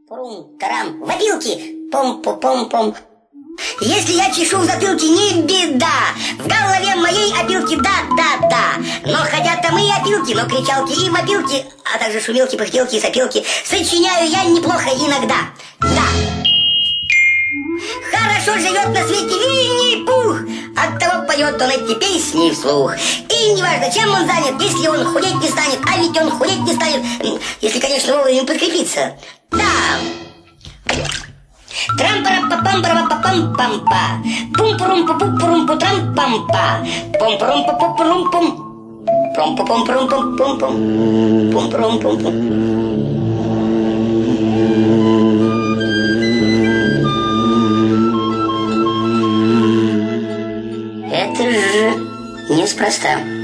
Пум-тарам, в опилке, пом-пом-пом-пом. Если я чешу в затылке, не беда. В голове моей опилки, да. Но хотя там и опилки, но кричалки и вопилки, а также шумелки, пыхтелки и сопелки сочиняю я неплохо иногда. Да. Хорошо живет на свете Винни-Пух, оттого поет он эти песни вслух. И неважно, чем он занят, если он худеть не станет, а ведь он худеть не станет, если, конечно, вовремя подкрепиться. Да. Трам-пара-па-пам-пара-па-пам-пам-па. Пум-пурум-пу-пу-пурум-пу-трам-пам-па. Пум-пурум-пу-пу-пурум-пум. Пум-пу-пум-пурум-пум-пум. Пум-пурум-пум-пум. Это же неспроста.